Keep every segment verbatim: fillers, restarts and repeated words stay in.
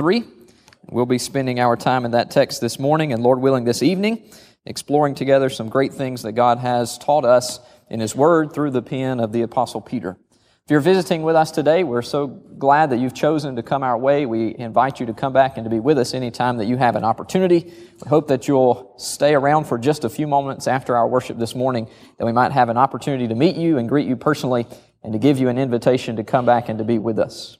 three. We'll be spending our time in that text this morning, and Lord willing this evening, exploring together some great things that God has taught us in His Word through the pen of the Apostle Peter. If you're visiting with us today, we're so glad that you've chosen to come our way. We invite you to come back and to be with us anytime that you have an opportunity. We hope that you'll stay around for just a few moments after our worship this morning, that we might have an opportunity to meet you and greet you personally and to give you an invitation to come back and to be with us.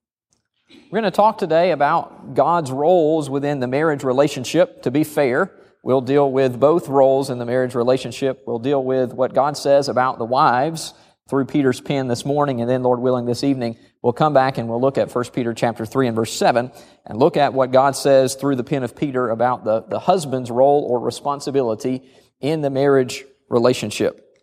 We're going to talk today about God's roles within the marriage relationship. To be fair, we'll deal with both roles in the marriage relationship. We'll deal with what God says about the wives through Peter's pen this morning, and then, Lord willing, this evening, we'll come back and we'll look at First Peter chapter three and verse seven, and look at what God says through the pen of Peter about the, the husband's role or responsibility in the marriage relationship.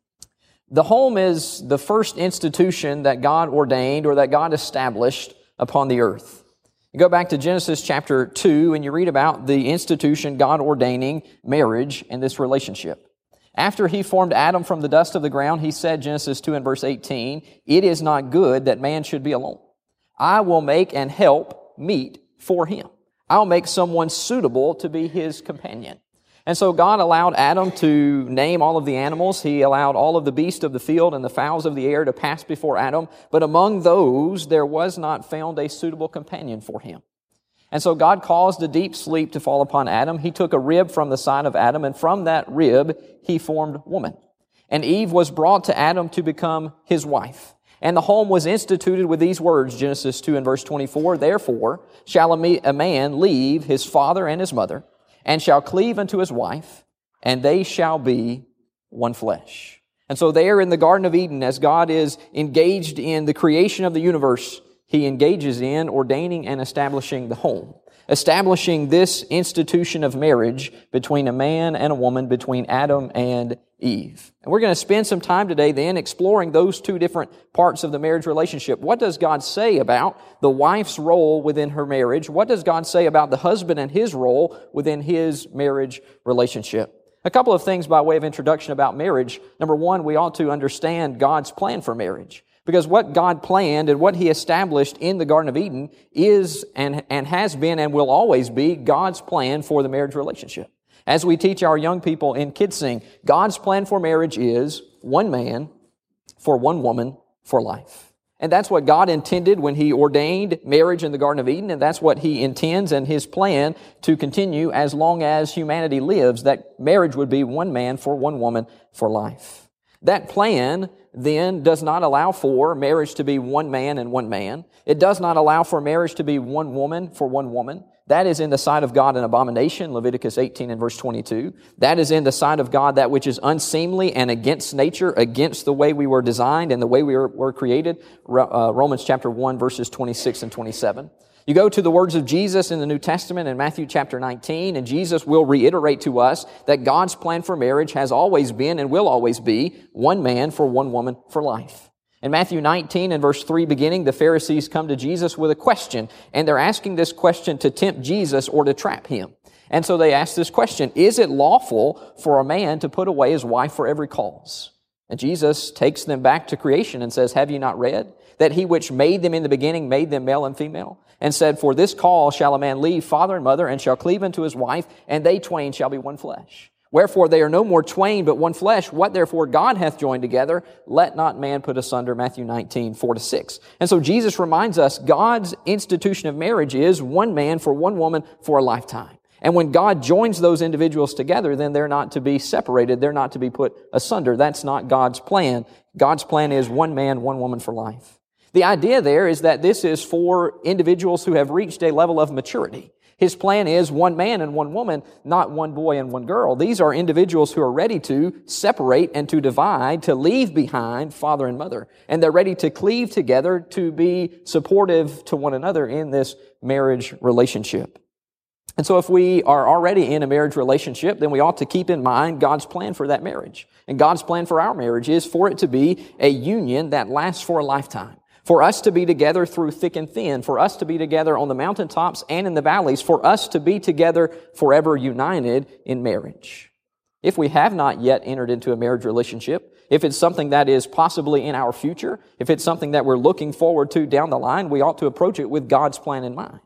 The home is the first institution that God ordained or that God established upon the earth. You go back to Genesis chapter two, and you read about the institution God ordaining marriage in this relationship. After He formed Adam from the dust of the ground, He said, Genesis two and verse eighteen, "It is not good that man should be alone. I will make and help meet for him. I'll make someone suitable to be his companion." And so God allowed Adam to name all of the animals. He allowed all of the beasts of the field and the fowls of the air to pass before Adam. But among those, there was not found a suitable companion for him. And so God caused a deep sleep to fall upon Adam. He took a rib from the side of Adam, and from that rib He formed woman. And Eve was brought to Adam to become his wife. And the home was instituted with these words, Genesis two and verse twenty-four, "Therefore shall a man leave his father and his mother, and shall cleave unto his wife, and they shall be one flesh." And so there in the Garden of Eden, as God is engaged in the creation of the universe, He engages in ordaining and establishing the home, establishing this institution of marriage between a man and a woman, between Adam and Eve. And we're going to spend some time today then exploring those two different parts of the marriage relationship. What does God say about the wife's role within her marriage? What does God say about the husband and his role within his marriage relationship? A couple of things by way of introduction about marriage. Number one, we ought to understand God's plan for marriage. Because what God planned and what He established in the Garden of Eden is and, and has been and will always be God's plan for the marriage relationship. As we teach our young people in Kids Sing, God's plan for marriage is one man for one woman for life. And that's what God intended when He ordained marriage in the Garden of Eden, and that's what He intends and His plan to continue as long as humanity lives, that marriage would be one man for one woman for life. That plan then does not allow for marriage to be one man and one man. It does not allow for marriage to be one woman for one woman. That is in the sight of God an abomination, Leviticus eighteen and verse twenty-two. That is in the sight of God that which is unseemly and against nature, against the way we were designed and the way we were, were created, uh, Romans chapter one, verses twenty-six and twenty-seven. You go to the words of Jesus in the New Testament in Matthew chapter nineteen, and Jesus will reiterate to us that God's plan for marriage has always been and will always be one man for one woman for life. In Matthew nineteen and verse three beginning, the Pharisees come to Jesus with a question, and they're asking this question to tempt Jesus or to trap Him. And so they ask this question, "Is it lawful for a man to put away his wife for every cause?" And Jesus takes them back to creation and says, "Have you not read that He which made them in the beginning made them male and female? And said, For this cause shall a man leave father and mother, and shall cleave unto his wife, and they twain shall be one flesh. Wherefore they are no more twain, but one flesh. What therefore God hath joined together, let not man put asunder." Matthew nineteen, four to six. And so Jesus reminds us God's institution of marriage is one man for one woman for a lifetime. And when God joins those individuals together, then they're not to be separated. They're not to be put asunder. That's not God's plan. God's plan is one man, one woman for life. The idea there is that this is for individuals who have reached a level of maturity. His plan is one man and one woman, not one boy and one girl. These are individuals who are ready to separate and to divide, to leave behind father and mother. And they're ready to cleave together to be supportive to one another in this marriage relationship. And so if we are already in a marriage relationship, then we ought to keep in mind God's plan for that marriage. And God's plan for our marriage is for it to be a union that lasts for a lifetime. For us to be together through thick and thin, for us to be together on the mountaintops and in the valleys, for us to be together forever united in marriage. If we have not yet entered into a marriage relationship, if it's something that is possibly in our future, if it's something that we're looking forward to down the line, we ought to approach it with God's plan in mind.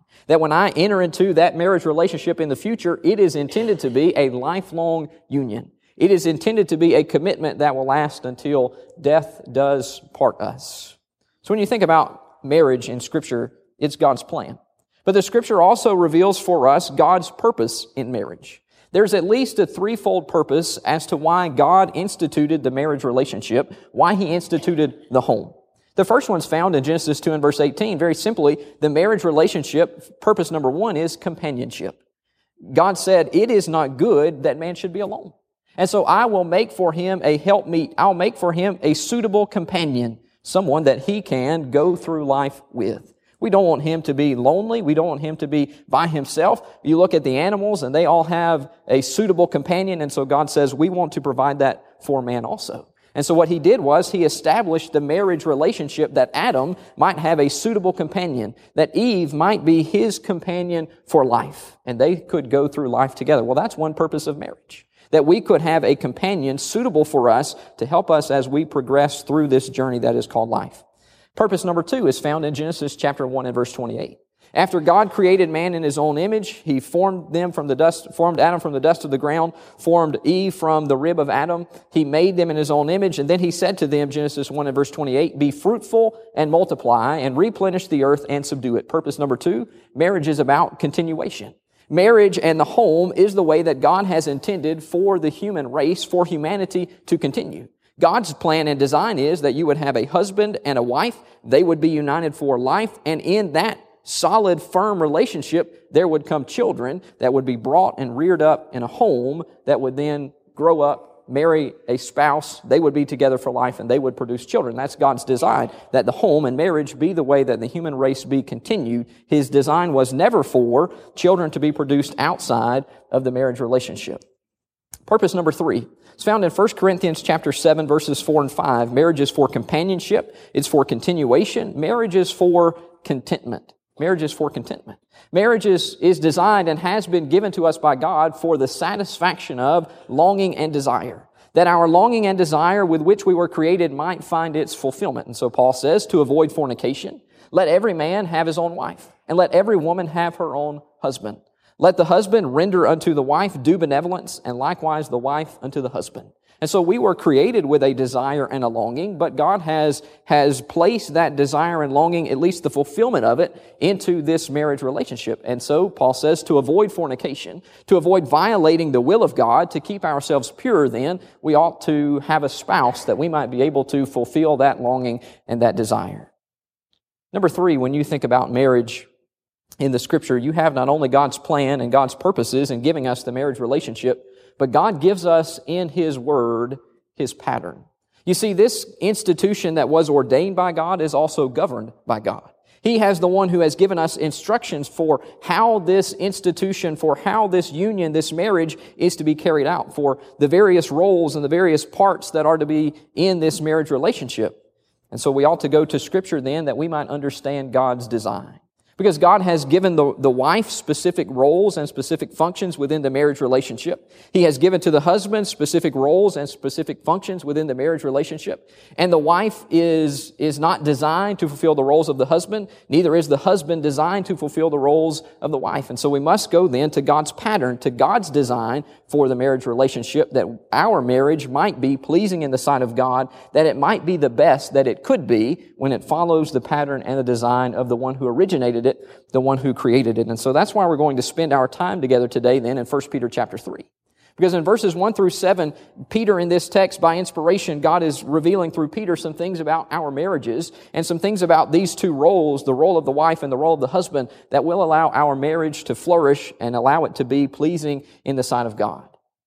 That when I enter into that marriage relationship in the future, it is intended to be a lifelong union. It is intended to be a commitment that will last until death does part us. So when you think about marriage in Scripture, it's God's plan. But the Scripture also reveals for us God's purpose in marriage. There's at least a threefold purpose as to why God instituted the marriage relationship, why He instituted the home. The first one's found in Genesis two and verse eighteen. Very simply, the marriage relationship, purpose number one is companionship. God said, it is not good that man should be alone. And so I will make for him a helpmeet. I'll make for him a suitable companion, someone that he can go through life with. We don't want him to be lonely. We don't want him to be by himself. You look at the animals and they all have a suitable companion. And so God says we want to provide that for man also. And so what he did was he established the marriage relationship that Adam might have a suitable companion, that Eve might be his companion for life, and they could go through life together. Well, that's one purpose of marriage, that we could have a companion suitable for us to help us as we progress through this journey that is called life. Purpose number two is found in Genesis chapter one and verse twenty-eight. After God created man in His own image, He formed them from the dust, formed Adam from the dust of the ground, formed Eve from the rib of Adam. He made them in His own image, and then He said to them, Genesis one and verse twenty-eight, be fruitful and multiply and replenish the earth and subdue it. Purpose number two, marriage is about continuation. Marriage and the home is the way that God has intended for the human race, for humanity to continue. God's plan and design is that you would have a husband and a wife. They would be united for life, and in that solid, firm relationship, there would come children that would be brought and reared up in a home that would then grow up, marry a spouse. They would be together for life and they would produce children. That's God's design, that the home and marriage be the way that the human race be continued. His design was never for children to be produced outside of the marriage relationship. Purpose number three. It's found in First Corinthians chapter seven, verses four and five. Marriage is for companionship. It's for continuation. Marriage is for contentment. Marriage is for contentment. Marriage is, is designed and has been given to us by God for the satisfaction of longing and desire. That our longing and desire with which we were created might find its fulfillment. And so Paul says, to avoid fornication, let every man have his own wife, and let every woman have her own husband. Let the husband render unto the wife due benevolence, and likewise the wife unto the husband. And so we were created with a desire and a longing, but God has, has placed that desire and longing, at least the fulfillment of it, into this marriage relationship. And so Paul says to avoid fornication, to avoid violating the will of God, to keep ourselves pure then, we ought to have a spouse that we might be able to fulfill that longing and that desire. Number three, when you think about marriage in the Scripture, you have not only God's plan and God's purposes in giving us the marriage relationship, but God gives us in His Word His pattern. You see, this institution that was ordained by God is also governed by God. He has the one who has given us instructions for how this institution, for how this union, this marriage is to be carried out, for the various roles and the various parts that are to be in this marriage relationship. And so we ought to go to Scripture then that we might understand God's design. Because God has given the, the wife specific roles and specific functions within the marriage relationship. He has given to the husband specific roles and specific functions within the marriage relationship. And the wife is, is not designed to fulfill the roles of the husband. Neither is the husband designed to fulfill the roles of the wife. And so we must go then to God's pattern, to God's design for the marriage relationship, that our marriage might be pleasing in the sight of God, that it might be the best that it could be when it follows the pattern and the design of the one who originated it, the one who created it. And so that's why we're going to spend our time together today then in First Peter chapter three. Because in verses one through seven, Peter in this text, by inspiration, God is revealing through Peter some things about our marriages and some things about these two roles, the role of the wife and the role of the husband, that will allow our marriage to flourish and allow it to be pleasing in the sight of God.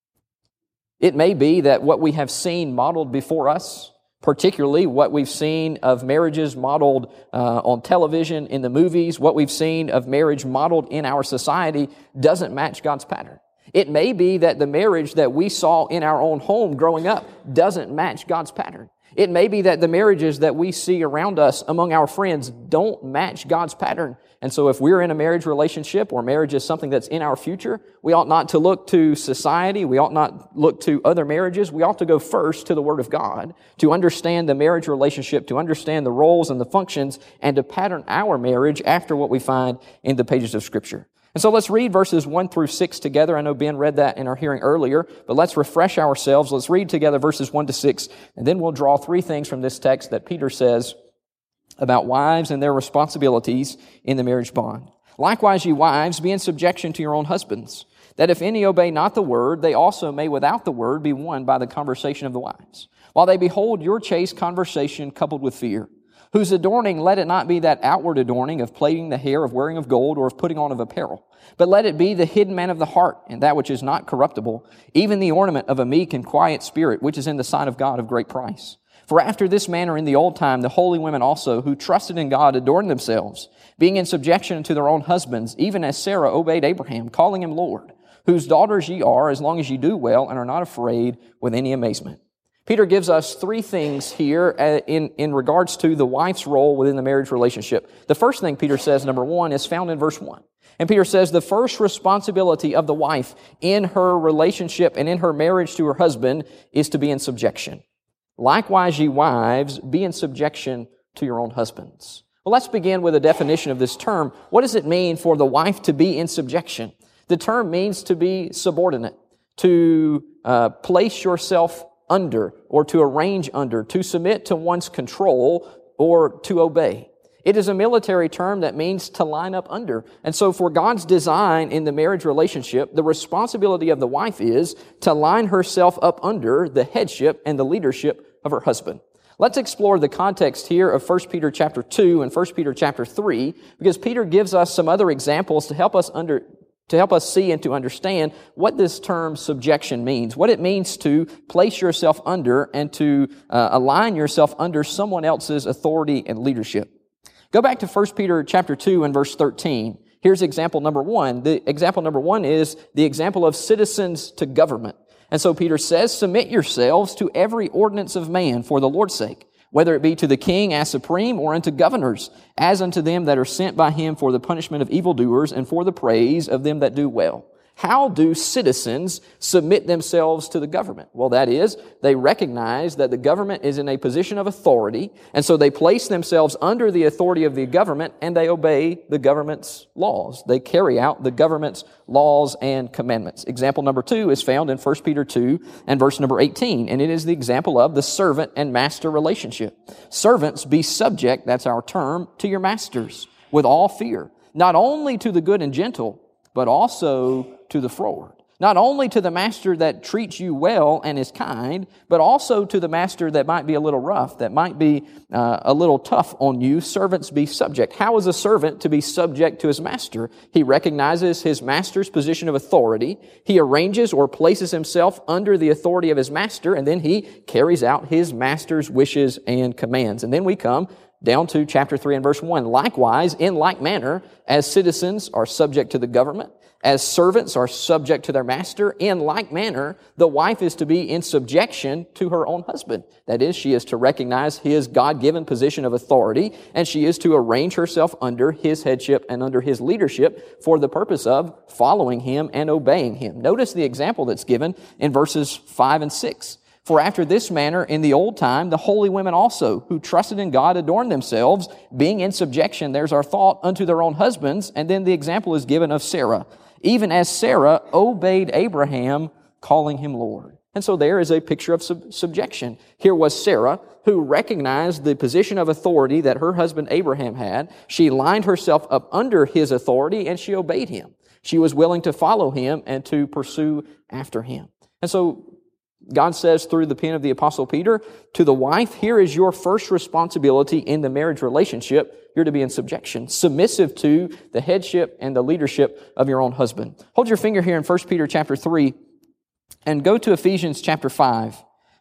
It may be that what we have seen modeled before us, particularly what we've seen of marriages modeled uh, on television, in the movies, what we've seen of marriage modeled in our society, doesn't match God's pattern. It may be that the marriage that we saw in our own home growing up doesn't match God's pattern. It may be that the marriages that we see around us among our friends don't match God's pattern. And so if we're in a marriage relationship or marriage is something that's in our future, we ought not to look to society. We ought not look to other marriages. We ought to go first to the Word of God to understand the marriage relationship, to understand the roles and the functions, and to pattern our marriage after what we find in the pages of Scripture. And so let's read verses one through six together. I know Ben read that in our hearing earlier, but let's refresh ourselves. Let's read together verses one to six, and then we'll draw three things from this text that Peter says about wives and their responsibilities in the marriage bond. Likewise, ye wives, be in subjection to your own husbands, that if any obey not the word, they also may without the word be won by the conversation of the wives, while they behold your chaste conversation coupled with fear, whose adorning let it not be that outward adorning of plaiting the hair, of wearing of gold, or of putting on of apparel, but let it be the hidden man of the heart, and that which is not corruptible, even the ornament of a meek and quiet spirit, which is in the sight of God of great price. For after this manner in the old time the holy women also, who trusted in God, adorned themselves, being in subjection to their own husbands, even as Sarah obeyed Abraham, calling him Lord, whose daughters ye are, as long as ye do well, and are not afraid with any amazement. Peter gives us three things here in, in regards to the wife's role within the marriage relationship. The first thing Peter says, number one, is found in verse one. And Peter says the first responsibility of the wife in her relationship and in her marriage to her husband is to be in subjection. Likewise, ye wives, be in subjection to your own husbands. Well, let's begin with a definition of this term. What does it mean for the wife to be in subjection? The term means to be subordinate, to uh, place yourself under, or to arrange under, to submit to one's control, or to obey. It is a military term that means to line up under. And so for God's design in the marriage relationship, the responsibility of the wife is to line herself up under the headship and the leadership of her husband. Let's explore the context here of First Peter chapter two and First Peter chapter three, because Peter gives us some other examples to help us under to help us see and to understand what this term subjection means, what it means to place yourself under and to uh, align yourself under someone else's authority and leadership. Go back to First Peter chapter two and verse thirteen. Here's example number one. The example number one is the example of citizens to government. And so Peter says, submit yourselves to every ordinance of man for the Lord's sake, whether it be to the king as supreme or unto governors, as unto them that are sent by him for the punishment of evildoers and for the praise of them that do well. How do citizens submit themselves to the government? Well, that is, they recognize that the government is in a position of authority, and so they place themselves under the authority of the government, and they obey the government's laws. They carry out the government's laws and commandments. Example number two is found in First Peter two and verse number eighteen, and it is the example of the servant and master relationship. Servants, be subject, that's our term, to your masters with all fear, not only to the good and gentle, but also to the froward. Not only to the master that treats you well and is kind, but also to the master that might be a little rough, that might be uh, a little tough on you. Servants, be subject. How is a servant to be subject to his master? He recognizes his master's position of authority. He arranges or places himself under the authority of his master, and then he carries out his master's wishes and commands. And then we come down to chapter three and verse one. Likewise, in like manner, as citizens are subject to the government, as servants are subject to their master, in like manner, the wife is to be in subjection to her own husband. That is, she is to recognize his God-given position of authority, and she is to arrange herself under his headship and under his leadership for the purpose of following him and obeying him. Notice the example that's given in verses five and six. For after this manner in the old time, the holy women also, who trusted in God, adorned themselves, being in subjection, there's our thought, unto their own husbands. And then the example is given of Sarah, even as Sarah obeyed Abraham, calling him Lord. And so there is a picture of sub- subjection. Here was Sarah, who recognized the position of authority that her husband Abraham had. She lined herself up under his authority, and she obeyed him. She was willing to follow him and to pursue after him. And so God says through the pen of the Apostle Peter, to the wife, here is your first responsibility in the marriage relationship. You're to be in subjection, submissive to the headship and the leadership of your own husband. Hold your finger here in First Peter chapter three and go to Ephesians chapter five.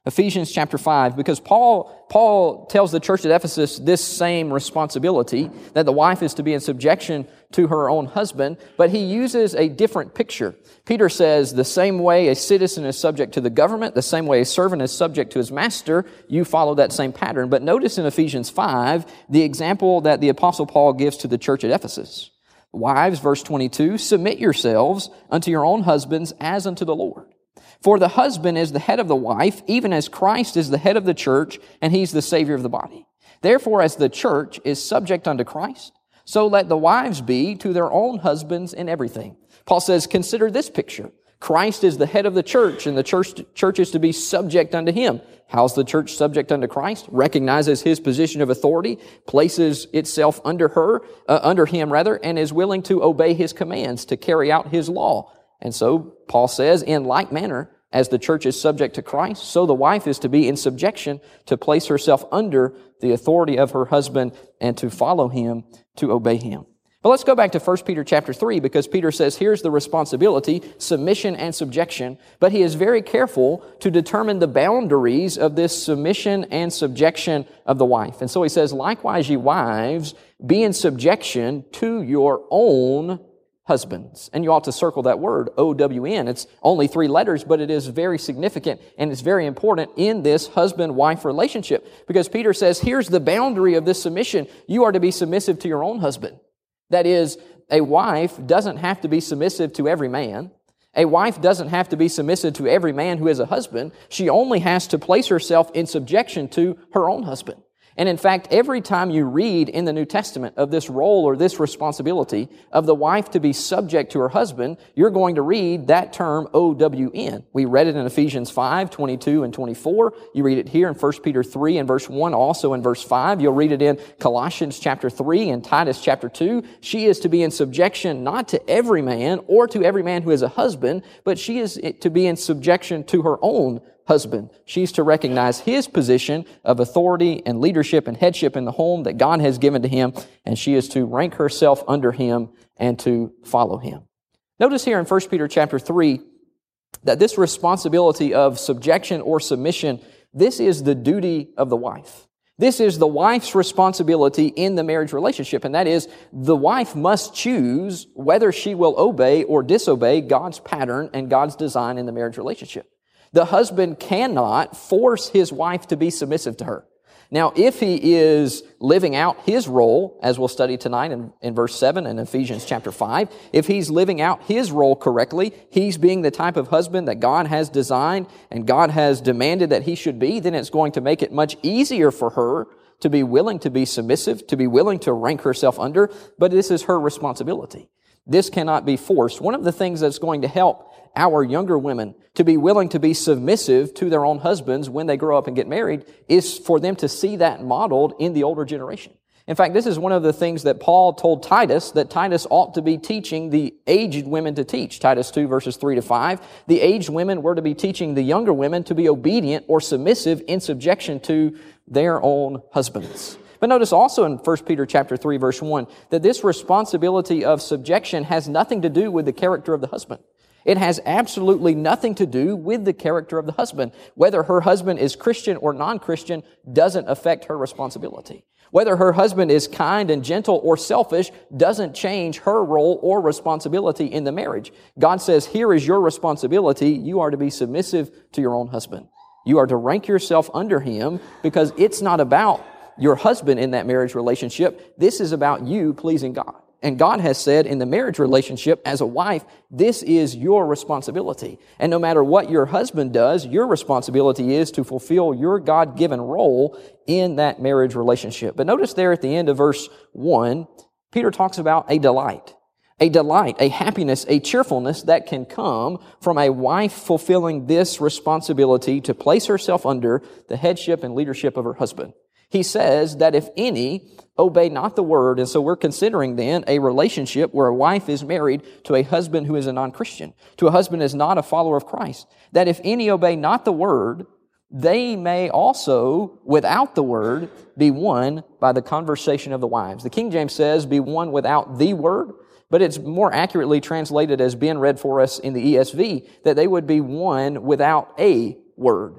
Ephesians chapter five, because Paul, Paul tells the church at Ephesus this same responsibility, that the wife is to be in subjection to her own husband, but he uses a different picture. Peter says, the same way a citizen is subject to the government, the same way a servant is subject to his master, you follow that same pattern. But notice in Ephesians five, the example that the Apostle Paul gives to the church at Ephesus. Wives, verse twenty-two, submit yourselves unto your own husbands as unto the Lord. For the husband is the head of the wife, even as Christ is the head of the church, and he's the Savior of the body. Therefore, as the church is subject unto Christ, so let the wives be to their own husbands in everything. Paul says, consider this picture. Christ is the head of the church, and the church, church is to be subject unto him. How's the church subject unto Christ? Recognizes his position of authority, places itself under her, uh, under him rather, and is willing to obey his commands, to carry out his law. And so Paul says, in like manner, as the church is subject to Christ, so the wife is to be in subjection, to place herself under the authority of her husband and to follow him, to obey him. But let's go back to First Peter chapter three, because Peter says here's the responsibility, submission and subjection, but he is very careful to determine the boundaries of this submission and subjection of the wife. And so he says, likewise, ye wives, be in subjection to your own husbands. And you ought to circle that word, O W N. It's only three letters, but it is very significant and it's very important in this husband-wife relationship. Because Peter says, here's the boundary of this submission. You are to be submissive to your own husband. That is, a wife doesn't have to be submissive to every man. A wife doesn't have to be submissive to every man who is a husband. She only has to place herself in subjection to her own husband. And in fact, every time you read in the New Testament of this role or this responsibility of the wife to be subject to her husband, you're going to read that term O W N. We read it in Ephesians five, twenty-two and twenty-four. You read it here in First Peter three and verse one, also in verse five. You'll read it in Colossians chapter three and Titus chapter two. She is to be in subjection not to every man or to every man who is a husband, but she is to be in subjection to her own husband. She's to recognize his position of authority and leadership and headship in the home that God has given to him, and she is to rank herself under him and to follow him. Notice here in First Peter chapter three that this responsibility of subjection or submission, this is the duty of the wife. This is the wife's responsibility in the marriage relationship, and that is the wife must choose whether she will obey or disobey God's pattern and God's design in the marriage relationship. The husband cannot force his wife to be submissive to her. Now, if he is living out his role, as we'll study tonight in, in verse seven in Ephesians chapter five, if he's living out his role correctly, he's being the type of husband that God has designed and God has demanded that he should be, then it's going to make it much easier for her to be willing to be submissive, to be willing to rank herself under, but this is her responsibility. This cannot be forced. One of the things that's going to help our younger women to be willing to be submissive to their own husbands when they grow up and get married is for them to see that modeled in the older generation. In fact, this is one of the things that Paul told Titus that Titus ought to be teaching the aged women to teach. Titus two verses three to five. The aged women were to be teaching the younger women to be obedient or submissive in subjection to their own husbands. But notice also in First Peter chapter three verse one that this responsibility of subjection has nothing to do with the character of the husband. It has absolutely nothing to do with the character of the husband. Whether her husband is Christian or non-Christian doesn't affect her responsibility. Whether her husband is kind and gentle or selfish doesn't change her role or responsibility in the marriage. God says, here is your responsibility. You are to be submissive to your own husband. You are to rank yourself under him because it's not about your husband in that marriage relationship. This is about you pleasing God. And God has said in the marriage relationship, as a wife, this is your responsibility. And no matter what your husband does, your responsibility is to fulfill your God-given role in that marriage relationship. But notice there at the end of verse one, Peter talks about a delight. A delight, a happiness, a cheerfulness that can come from a wife fulfilling this responsibility to place herself under the headship and leadership of her husband. He says that if any obey not the word, and so we're considering then a relationship where a wife is married to a husband who is a non-Christian, to a husband who is not a follower of Christ, that if any obey not the word, they may also, without the word, be won by the conversation of the wives. The King James says, be won without the word, but it's more accurately translated as being read for us in the E S V, that they would be won without a word.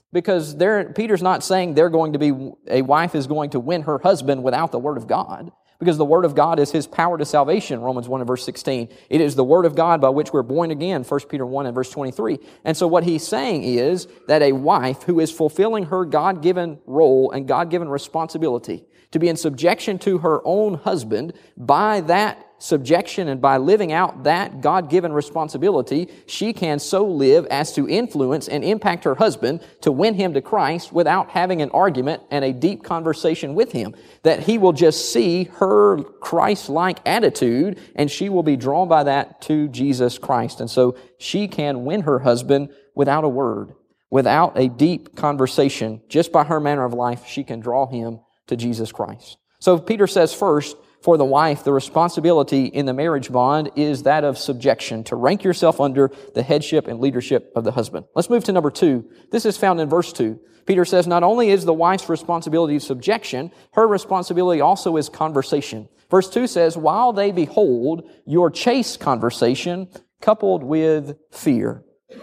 Because they're, Peter's not saying they're going to be, a wife is going to win her husband without the Word of God. Because the Word of God is His power to salvation, Romans one and verse sixteen. It is the Word of God by which we're born again, First Peter one and verse twenty-three. And so what he's saying is that a wife who is fulfilling her God-given role and God-given responsibility to be in subjection to her own husband, by that subjection and by living out that God-given responsibility, she can so live as to influence and impact her husband to win him to Christ without having an argument and a deep conversation with him. That he will just see her Christ-like attitude and she will be drawn by that to Jesus Christ. And so she can win her husband without a word, without a deep conversation. Just by her manner of life, she can draw him to Jesus Christ. So Peter says first, for the wife, the responsibility in the marriage bond is that of subjection, to rank yourself under the headship and leadership of the husband. Let's move to number two. This is found in verse two. Peter says, not only is the wife's responsibility subjection, her responsibility also is conversation. Verse two says, while they behold your chaste conversation coupled with fear.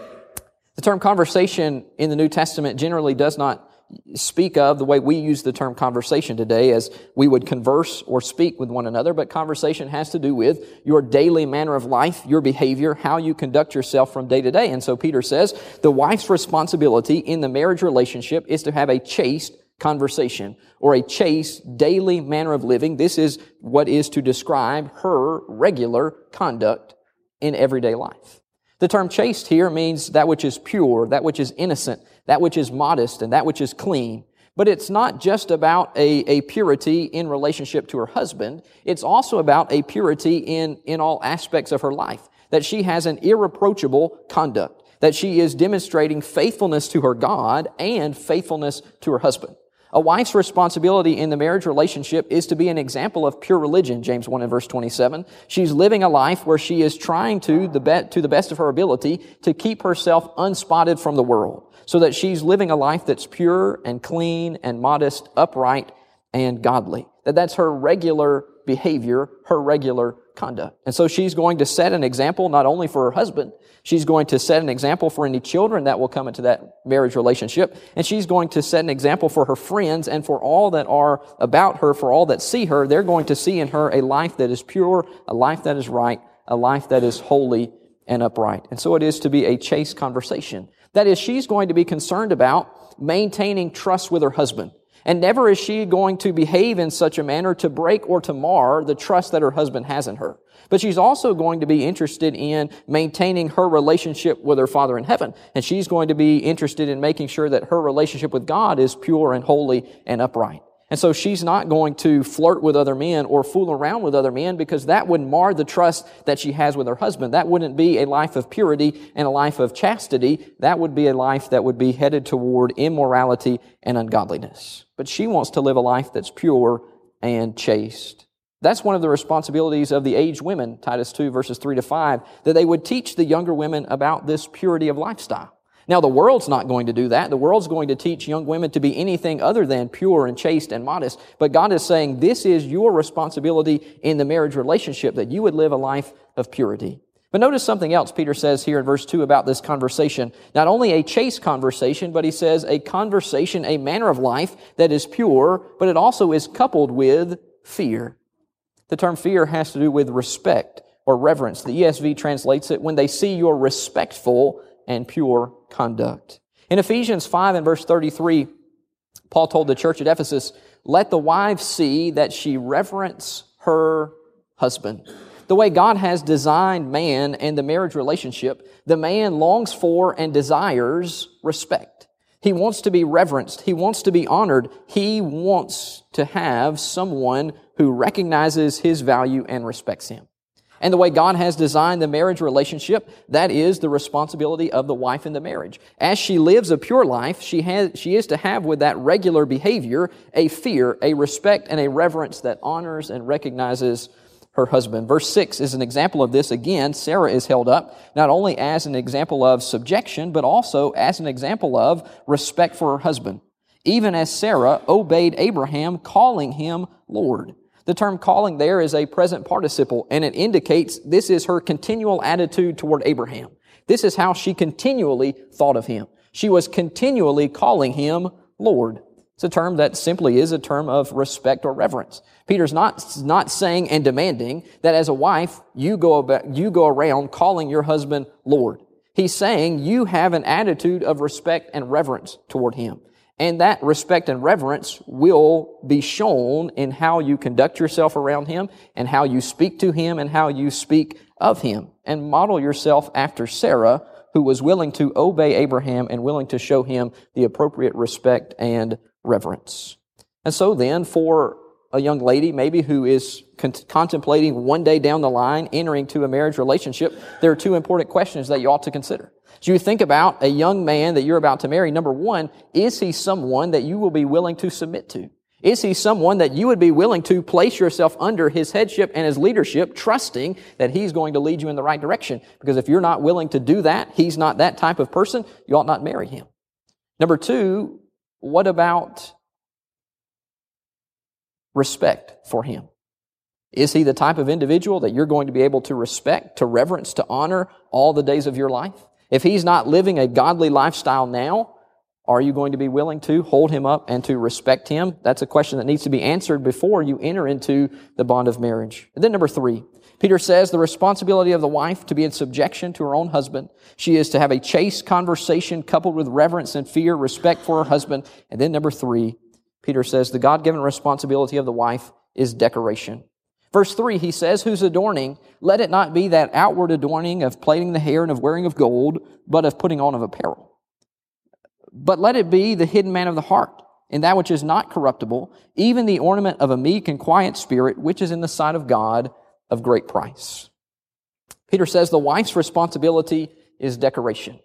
The term conversation in the New Testament generally does not speak of the way we use the term conversation today, as we would converse or speak with one another, but conversation has to do with your daily manner of life, your behavior, how you conduct yourself from day to day. And so Peter says the wife's responsibility in the marriage relationship is to have a chaste conversation or a chaste daily manner of living. This is what is to describe her regular conduct in everyday life. The term chaste here means that which is pure, that which is innocent, that which is modest, and that which is clean. But it's not just about a, a purity in relationship to her husband. It's also about a purity in, in all aspects of her life. That she has an irreproachable conduct. That she is demonstrating faithfulness to her God and faithfulness to her husband. A wife's responsibility in the marriage relationship is to be an example of pure religion, James one and verse twenty-seven. She's living a life where she is trying to, the be- to the best of her ability, to keep herself unspotted from the world, so that she's living a life that's pure and clean and modest, upright and godly. That that's her regular behavior, her regular conduct. And so she's going to set an example not only for her husband, she's going to set an example for any children that will come into that marriage relationship, and she's going to set an example for her friends and for all that are about her, for all that see her. They're going to see in her a life that is pure, a life that is right, a life that is holy and upright. And so it is to be a chaste conversation. That is, she's going to be concerned about maintaining trust with her husband. And never is she going to behave in such a manner to break or to mar the trust that her husband has in her. But she's also going to be interested in maintaining her relationship with her Father in heaven. And she's going to be interested in making sure that her relationship with God is pure and holy and upright. And so she's not going to flirt with other men or fool around with other men, because that would mar the trust that she has with her husband. That wouldn't be a life of purity and a life of chastity. That would be a life that would be headed toward immorality and ungodliness. But she wants to live a life that's pure and chaste. That's one of the responsibilities of the aged women, Titus two verses three to five, that they would teach the younger women about this purity of lifestyle. Now, the world's not going to do that. The world's going to teach young women to be anything other than pure and chaste and modest. But God is saying this is your responsibility in the marriage relationship, that you would live a life of purity. But notice something else Peter says here in verse two about this conversation. Not only a chaste conversation, but he says a conversation, a manner of life that is pure, but it also is coupled with fear. The term fear has to do with respect or reverence. The E S V translates it, when they see your respectful and pure conduct. In Ephesians five and verse thirty-three, Paul told the church at Ephesus, let the wife see that she reverence her husband. The way God has designed man and the marriage relationship, the man longs for and desires respect. He wants to be reverenced. He wants to be honored. He wants to have someone who recognizes his value and respects him. And the way God has designed the marriage relationship, that is the responsibility of the wife in the marriage. As she lives a pure life, she has, she is to have with that regular behavior a fear, a respect, and a reverence that honors and recognizes her husband. Verse six is an example of this. Again, Sarah is held up not only as an example of subjection, but also as an example of respect for her husband. Even as Sarah obeyed Abraham, calling him Lord. The term calling there is a present participle, and it indicates this is her continual attitude toward Abraham. This is how she continually thought of him. She was continually calling him Lord. It's a term that simply is a term of respect or reverence. Peter's not, not saying and demanding that as a wife, you go about, you go around calling your husband Lord. He's saying you have an attitude of respect and reverence toward him. And that respect and reverence will be shown in how you conduct yourself around him and how you speak to him and how you speak of him. And model yourself after Sarah, who was willing to obey Abraham and willing to show him the appropriate respect and reverence. And so then, for a young lady maybe who is con- contemplating one day down the line entering to a marriage relationship, there are two important questions that you ought to consider. As you think about a young man that you're about to marry, number one, is he someone that you will be willing to submit to? Is he someone that you would be willing to place yourself under his headship and his leadership, trusting that he's going to lead you in the right direction? Because if you're not willing to do that, he's not that type of person, you ought not marry him. Number two, what about respect for him? Is he the type of individual that you're going to be able to respect, to reverence, to honor all the days of your life? If he's not living a godly lifestyle now, are you going to be willing to hold him up and to respect him? That's a question that needs to be answered before you enter into the bond of marriage. And then number three, Peter says the responsibility of the wife to be in subjection to her own husband. She is to have a chaste conversation coupled with reverence and fear, respect for her husband. And then number three, Peter says the God-given responsibility of the wife is decoration. Verse three, he says, whose adorning, let it not be that outward adorning of plaiting the hair and of wearing of gold, but of putting on of apparel. But let it be the hidden man of the heart, in that which is not corruptible, even the ornament of a meek and quiet spirit, which is in the sight of God of great price. Peter says the wife's responsibility is decoration.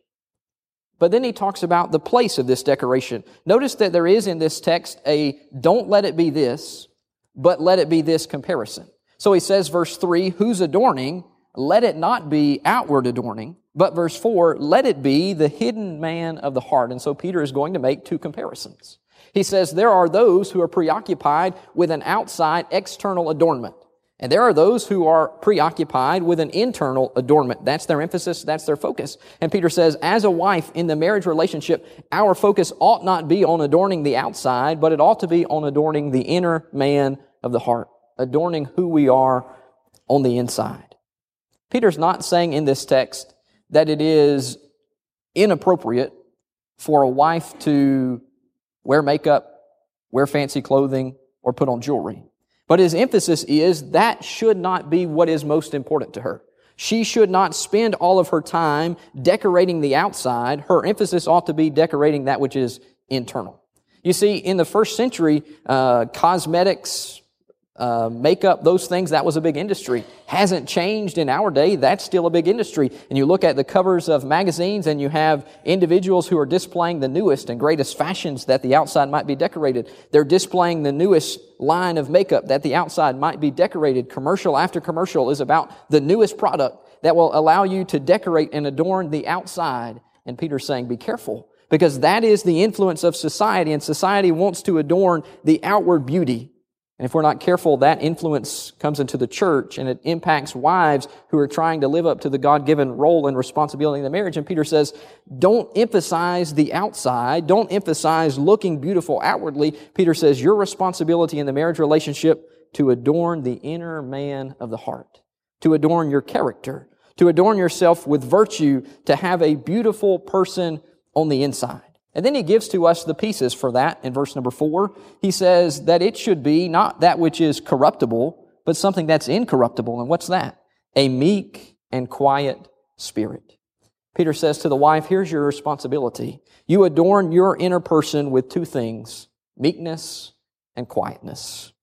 But then he talks about the place of this decoration. Notice that there is in this text a don't let it be this, but let it be this comparison. So he says, verse three, whose adorning, let it not be outward adorning, but verse four, let it be the hidden man of the heart. And so Peter is going to make two comparisons. He says there are those who are preoccupied with an outside external adornment. And there are those who are preoccupied with an internal adornment. That's their emphasis, that's their focus. And Peter says, as a wife in the marriage relationship, our focus ought not be on adorning the outside, but it ought to be on adorning the inner man of the heart, adorning who we are on the inside. Peter's not saying in this text that it is inappropriate for a wife to wear makeup, wear fancy clothing, or put on jewelry. But his emphasis is that should not be what is most important to her. She should not spend all of her time decorating the outside. Her emphasis ought to be decorating that which is internal. You see, in the first century, uh, cosmetics, Uh, makeup, those things, that was a big industry. Hasn't changed in our day. That's still a big industry. And you look at the covers of magazines and you have individuals who are displaying the newest and greatest fashions that the outside might be decorated. They're displaying the newest line of makeup that the outside might be decorated. Commercial after commercial is about the newest product that will allow you to decorate and adorn the outside. And Peter's saying, be careful, because that is the influence of society, and society wants to adorn the outward beauty. And if we're not careful, that influence comes into the church and it impacts wives who are trying to live up to the God-given role and responsibility in the marriage. And Peter says, don't emphasize the outside. Don't emphasize looking beautiful outwardly. Peter says, your responsibility in the marriage relationship to adorn the inner man of the heart, to adorn your character, to adorn yourself with virtue, to have a beautiful person on the inside. And then he gives to us the pieces for that in verse number four. He says that it should be not that which is corruptible, but something that's incorruptible. And what's that? A meek and quiet spirit. Peter says to the wife, here's your responsibility. You adorn your inner person with two things, meekness and quietness.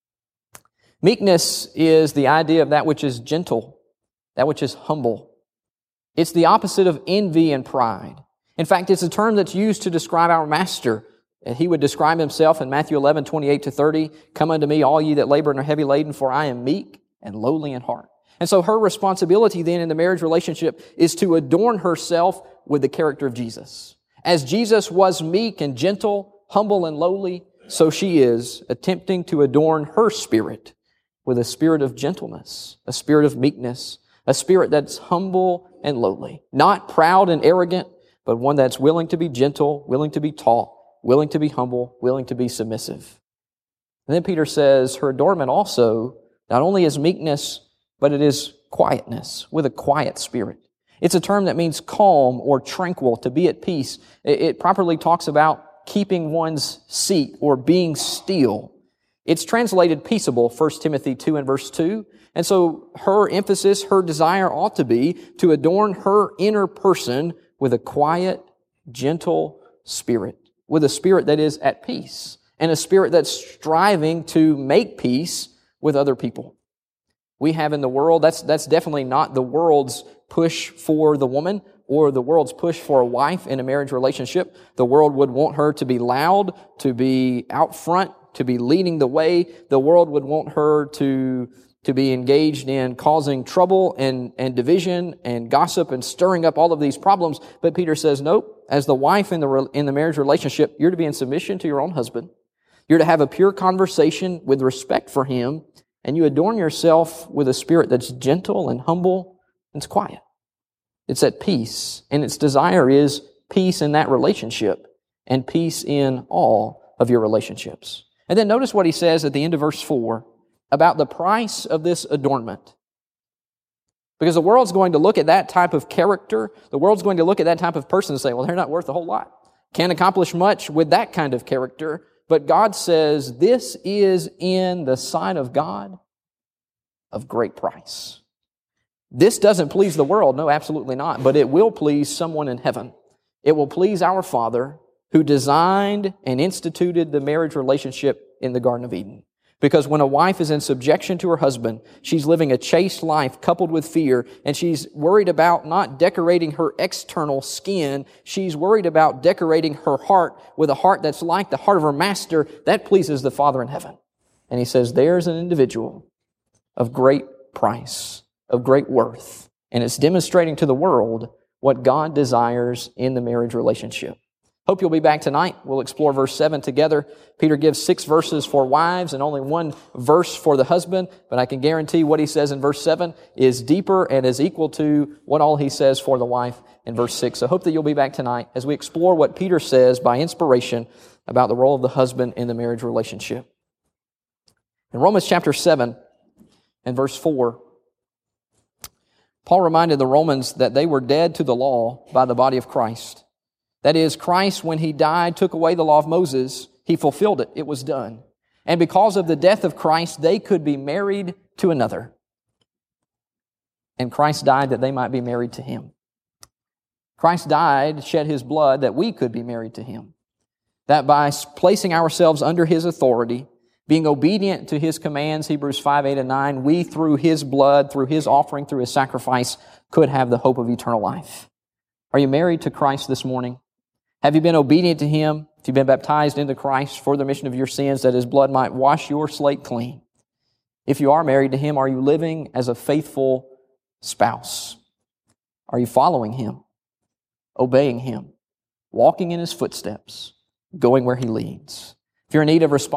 Meekness is the idea of that which is gentle, that which is humble. It's the opposite of envy and pride. In fact, it's a term that's used to describe our master. He would describe himself in Matthew eleven, twenty-eight to thirty, come unto me, all ye that labor and are heavy laden, for I am meek and lowly in heart. And so her responsibility then in the marriage relationship is to adorn herself with the character of Jesus. As Jesus was meek and gentle, humble and lowly, so she is attempting to adorn her spirit with a spirit of gentleness, a spirit of meekness, a spirit that's humble and lowly, not proud and arrogant, but one that's willing to be gentle, willing to be taught, willing to be humble, willing to be submissive. And then Peter says her adornment also not only is meekness, but it is quietness, with a quiet spirit. It's a term that means calm or tranquil, to be at peace. It properly talks about keeping one's seat or being still. It's translated peaceable, First Timothy two and verse two. And so her emphasis, her desire ought to be to adorn her inner person with a quiet, gentle spirit, with a spirit that is at peace, and a spirit that's striving to make peace with other people. We have in the world, that's, that's definitely not the world's push for the woman or the world's push for a wife in a marriage relationship. The world would want her to be loud, to be out front, to be leading the way. The world would want her to, to be engaged in causing trouble and, and division and gossip and stirring up all of these problems. But Peter says, nope, as the wife in the, in the marriage relationship, you're to be in submission to your own husband. You're to have a pure conversation with respect for him, and you adorn yourself with a spirit that's gentle and humble and it's quiet. It's at peace, and its desire is peace in that relationship and peace in all of your relationships. And then notice what he says at the end of verse four about the price of this adornment. Because the world's going to look at that type of character, the world's going to look at that type of person and say, well, they're not worth a whole lot. Can't accomplish much with that kind of character. But God says, this is in the sight of God of great price. This doesn't please the world, no, absolutely not, but it will please someone in heaven. It will please our Father who designed and instituted the marriage relationship in the Garden of Eden. Because when a wife is in subjection to her husband, she's living a chaste life coupled with fear, and she's worried about not decorating her external skin. She's worried about decorating her heart with a heart that's like the heart of her master. That pleases the Father in heaven. And he says, there's an individual of great price, of great worth, and it's demonstrating to the world what God desires in the marriage relationship. Hope you'll be back tonight. We'll explore verse seven together. Peter gives six verses for wives and only one verse for the husband, but I can guarantee what he says in verse seven is deeper and is equal to what all he says for the wife in verse six. So hope that you'll be back tonight as we explore what Peter says by inspiration about the role of the husband in the marriage relationship. In Romans chapter seven and verse four, Paul reminded the Romans that they were dead to the law by the body of Christ. That is, Christ, when He died, took away the law of Moses. He fulfilled it. It was done. And because of the death of Christ, they could be married to another. And Christ died that they might be married to Him. Christ died, shed His blood, that we could be married to Him. That by placing ourselves under His authority, being obedient to His commands, Hebrews five, eight, and nine, we, through His blood, through His offering, through His sacrifice, could have the hope of eternal life. Are you married to Christ this morning? Have you been obedient to Him? If you've been baptized into Christ for the remission of your sins, that His blood might wash your slate clean. If you are married to Him, are you living as a faithful spouse? Are you following Him, obeying Him, walking in His footsteps, going where He leads? If you're in need of response,